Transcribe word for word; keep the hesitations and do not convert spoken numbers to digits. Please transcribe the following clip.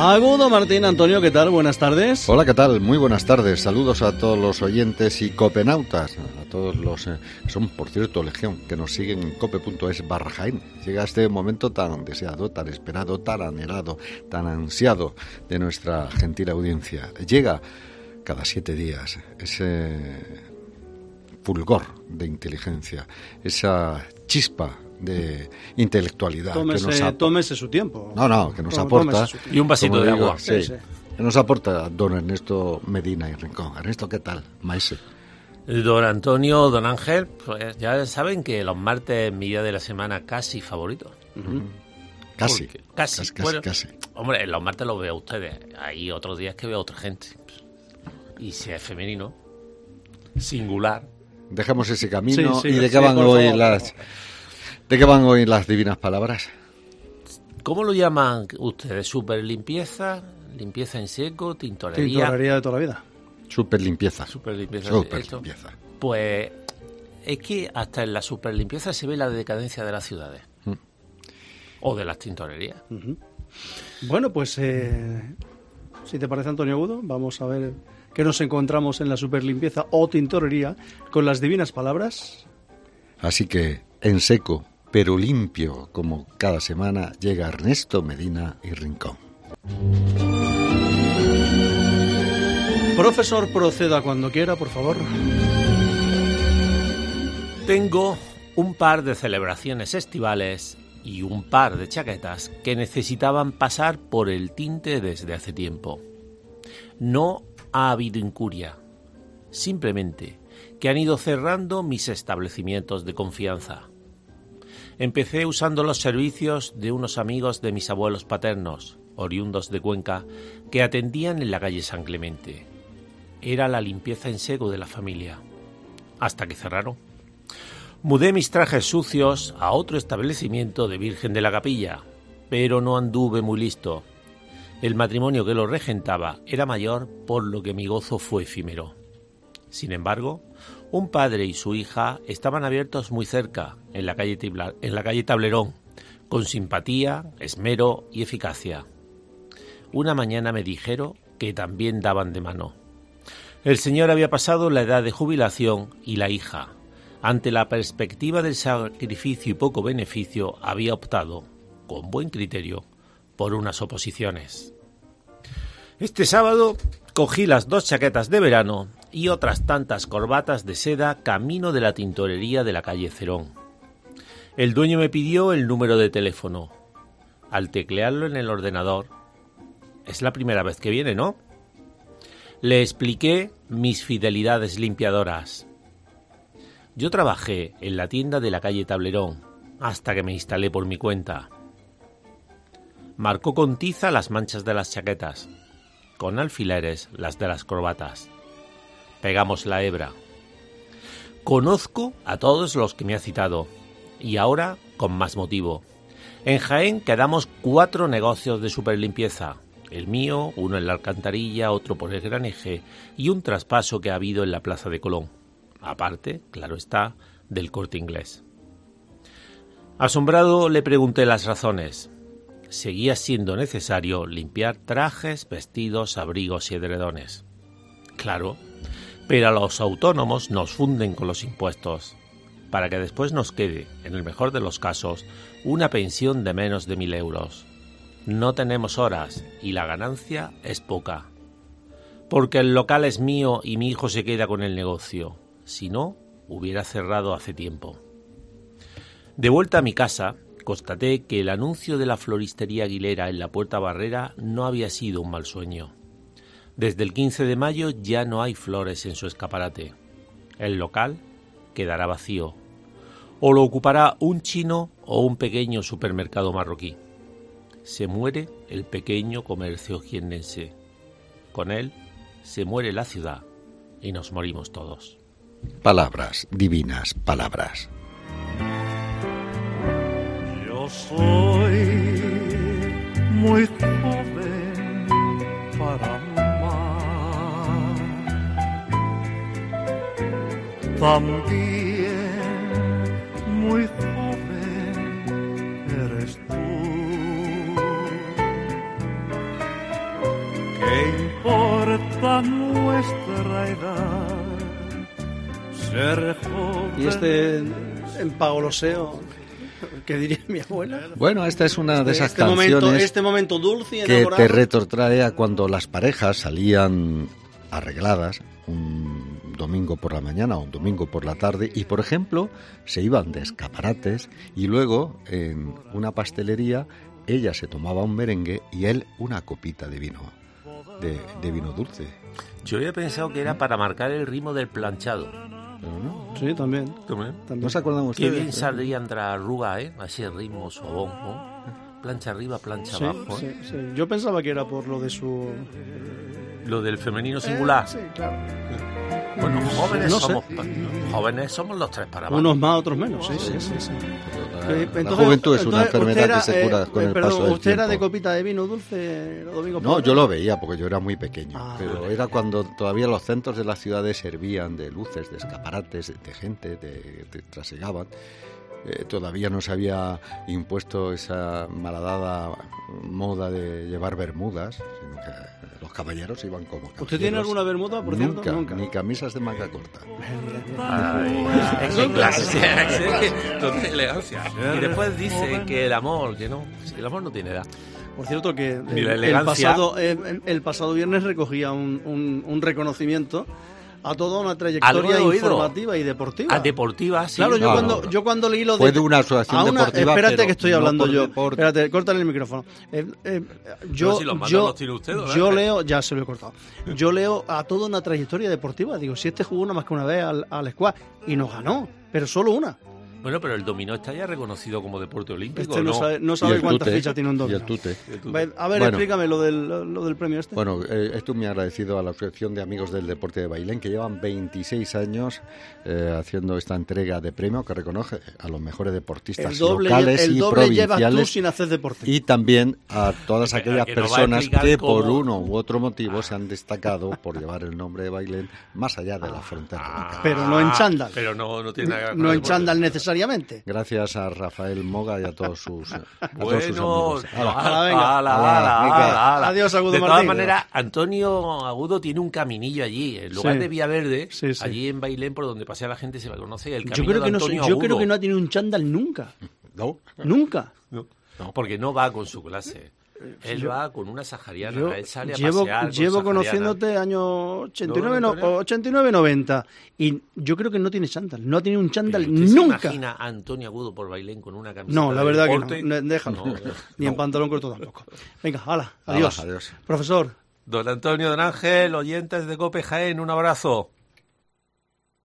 Agudo Martín. Antonio, ¿qué tal? Buenas tardes. Hola, ¿qué tal? Muy buenas tardes. Saludos a todos los oyentes y copenautas, a todos los... Eh, son, por cierto, legión, que nos siguen en cope punto es barra Jaén. Llega este momento tan deseado, tan esperado, tan anhelado, tan ansiado de nuestra gentil audiencia. Llega cada siete días ese fulgor de inteligencia, esa chispa de intelectualidad. Tómese, que nos ap- tómese su tiempo. No, no, que nos Tó- aporta... Y un vasito de digo, agua. Sí, Sí, sí. que nos aporta don Ernesto Medina y Rincón. Ernesto, ¿qué tal? Maese. Don Antonio, don Ángel, pues ya saben que los martes es mi día de la semana casi favorito. Uh-huh. Casi. Porque- casi, Casi, casi, bueno, casi. Hombre, los martes los veo a ustedes. Hay otros días que veo a otra gente. Y si es femenino, singular. Dejamos ese camino. Sí, sí, ¿Y de sí, qué van por hoy favor, las... por favor. ¿De qué van hoy las divinas palabras? ¿Cómo lo llaman ustedes? ¿Super limpieza? ¿Limpieza en seco? ¿Tintorería? Tintorería de toda la vida. Super limpieza. Super limpieza. Super Esto, limpieza. Pues es que hasta en la super limpieza se ve la decadencia de las ciudades. Mm. O de las tintorerías. Uh-huh. Bueno, pues eh, si te parece, Antonio Agudo, vamos a ver qué nos encontramos en la superlimpieza o tintorería con las divinas palabras. Así que, en seco, pero limpio, como cada semana, llega Ernesto Medina y Rincón. Profesor, proceda cuando quiera, por favor. Tengo un par de celebraciones estivales y un par de chaquetas que necesitaban pasar por el tinte desde hace tiempo. No ha habido incuria, simplemente que han ido cerrando mis establecimientos de confianza. Empecé usando los servicios de unos amigos de mis abuelos paternos, oriundos de Cuenca, que atendían en la calle San Clemente. Era la limpieza en seco de la familia, hasta que cerraron. Mudé mis trajes sucios a otro establecimiento de Virgen de la Capilla, pero no anduve muy listo. El matrimonio que lo regentaba era mayor, por lo que mi gozo fue efímero. Sin embargo, un padre y su hija estaban abiertos muy cerca, en la calle, Tibla, en la calle Tablerón, con simpatía, esmero y eficacia. Una mañana me dijeron que también daban de mano. El señor había pasado la edad de jubilación y la hija, ante la perspectiva del sacrificio y poco beneficio, había optado, con buen criterio, por unas oposiciones. Este sábado cogí las dos chaquetas de verano y otras tantas corbatas de seda camino de la tintorería de la calle Cerón. El dueño me pidió el número de teléfono. Al teclearlo en el ordenador, es la primera vez que viene, ¿no? Le expliqué mis fidelidades limpiadoras. Yo trabajé en la tienda de la calle Tablerón hasta que me instalé por mi cuenta. Marcó con tiza las manchas de las chaquetas, con alfileres las de las corbatas. Pegamos la hebra. Conozco a todos los que me ha citado, y ahora con más motivo. En Jaén quedamos cuatro negocios de superlimpieza. El mío, uno en la Alcantarilla, otro por el Gran Eje y un traspaso que ha habido en la Plaza de Colón. Aparte, claro está, del Corte Inglés. Asombrado le pregunté las razones. Seguía siendo necesario limpiar trajes, vestidos, abrigos y edredones. Claro, pero a los autónomos nos funden con los impuestos, para que después nos quede, en el mejor de los casos, una pensión de menos de mil euros. No tenemos horas y la ganancia es poca. Porque el local es mío y mi hijo se queda con el negocio. Si no, hubiera cerrado hace tiempo. De vuelta a mi casa, constaté que el anuncio de la floristería Aguilera en la Puerta Barrera no había sido un mal sueño. Desde el quince de mayo ya no hay flores en su escaparate. El local quedará vacío. O lo ocupará un chino o un pequeño supermercado marroquí. Se muere el pequeño comercio jiennense. Con él se muere la ciudad y nos morimos todos. Palabras, divinas palabras. Yo soy muy joven para amar, también muy joven eres tú. ¿Qué importa nuestra edad? Ser joven. Y este empagoloseo, ¿qué diría mi abuela? Bueno, esta es una de esas este canciones momento, este momento dulce y que enamorado. te retrotrae a cuando las parejas salían arregladas un domingo por la mañana o un domingo por la tarde y, por ejemplo, se iban de escaparates y luego en una pastelería ella se tomaba un merengue y él una copita de vino, de, de vino dulce. Yo había pensado que era para marcar el ritmo del planchado. Pero no, Sí, también. ¿También? también. ¿no se acuerdan Qué ustedes? bien saldría entre arruga, ¿eh? Así el ritmo suavón, ¿no? Plancha arriba, plancha Sí, abajo. sí, ¿eh? sí. Yo pensaba que era por lo de su... Lo del femenino singular. Eh, sí, claro. Bueno, jóvenes No sé. somos jóvenes somos los tres para abajo. Unos más, otros menos. Sí, sí, sí. sí. La, Eh, la entonces- juventud es una entonces, enfermedad usted era, que se cura eh, con el perdón, paso del ¿usted era de tiempo. copita de vino dulce los domingos? No, por yo la lo veía porque yo era muy pequeño, Ah. pero era cuando todavía los centros de las ciudades servían de luces, de escaparates, de gente, de, de trasegaban. Eh, todavía no se había impuesto esa malhadada moda de llevar bermudas, sino que los caballeros iban como caballeros. ¿Usted tiene alguna bermuda, por Nunca, cierto? Nunca. ni camisas de manga corta. Ay, es que clase, total elegancia. Y después dice que el amor, que no, el amor no tiene edad. Por cierto que Ni la el, el elegancia. pasado el, el pasado viernes recogía un, un, un reconocimiento a toda una trayectoria Algo he oído. informativa y deportiva. Ah, deportiva, sí. Claro, yo Ah, cuando no. yo cuando leí lo de Fue de una asociación a una- deportiva, espérate pero que estoy no hablando por yo. deporte. Espérate, córtale el micrófono. Eh, eh, yo Pero si los mandos yo los tiene usted, ¿no? yo leo, ya se lo he cortado. Yo leo a toda una trayectoria deportiva. Digo, si este jugó nada más que una vez al, al squash y nos ganó, pero solo una. Bueno, pero el dominó está ya reconocido como deporte olímpico, Este no, ¿no? sabe, no Y sabe el cuántas tute, fichas tiene un y el dominó. tute. Ve- A ver, Bueno. explícame lo del, lo del premio este. Bueno, eh, estoy muy agradecido a la Asociación de Amigos del Deporte de Bailén, que llevan veintiséis años eh, haciendo esta entrega de premio que reconoce a los mejores deportistas el doble, locales el y doble llevas tú provinciales sin hacer deporte. y también a todas Espera, aquellas que nos va a personas explicar que cómo. por uno u otro motivo se han destacado por llevar el nombre de Bailén más allá de la frontera local. Pero no en chándal. Pero no, no tiene nada que ver con No el en deporte. chándal necesariamente. Gracias a Rafael Moga y a todos sus, a todos sus Bueno, amigos. Hala. Ala, venga. ala, Ala, ala, venga. ala, ala. Adiós, Agudo De todas Martín. maneras, Antonio Agudo tiene un caminillo allí, en lugar Sí. de Villaverde, Sí, sí. allí en Bailén, por donde pasea la gente, se la conoce el Yo camino creo, que de no, Antonio yo Agudo. creo que no ha tenido un chándal nunca. ¿No? Nunca. No, porque no va con su clase. Él va con una sahariana, Yo él sale a llevo, pasear con llevo sahariana. conociéndote años ochenta y nueve, ¿No, no, Antonio? ochenta y nueve noventa y yo creo que no tiene chándal. No ha tenido un chándal ¿Pero usted se nunca. imagina a Antonio Agudo por Bailén con una camiseta No, la de verdad deporte? que no. Ne- Déjalo. No, Ni en no. pantalón corto tampoco. Venga, hala, Hala, adiós. adiós. Profesor. Don Antonio Don Ángel, oyentes de Cope Jaén, un abrazo.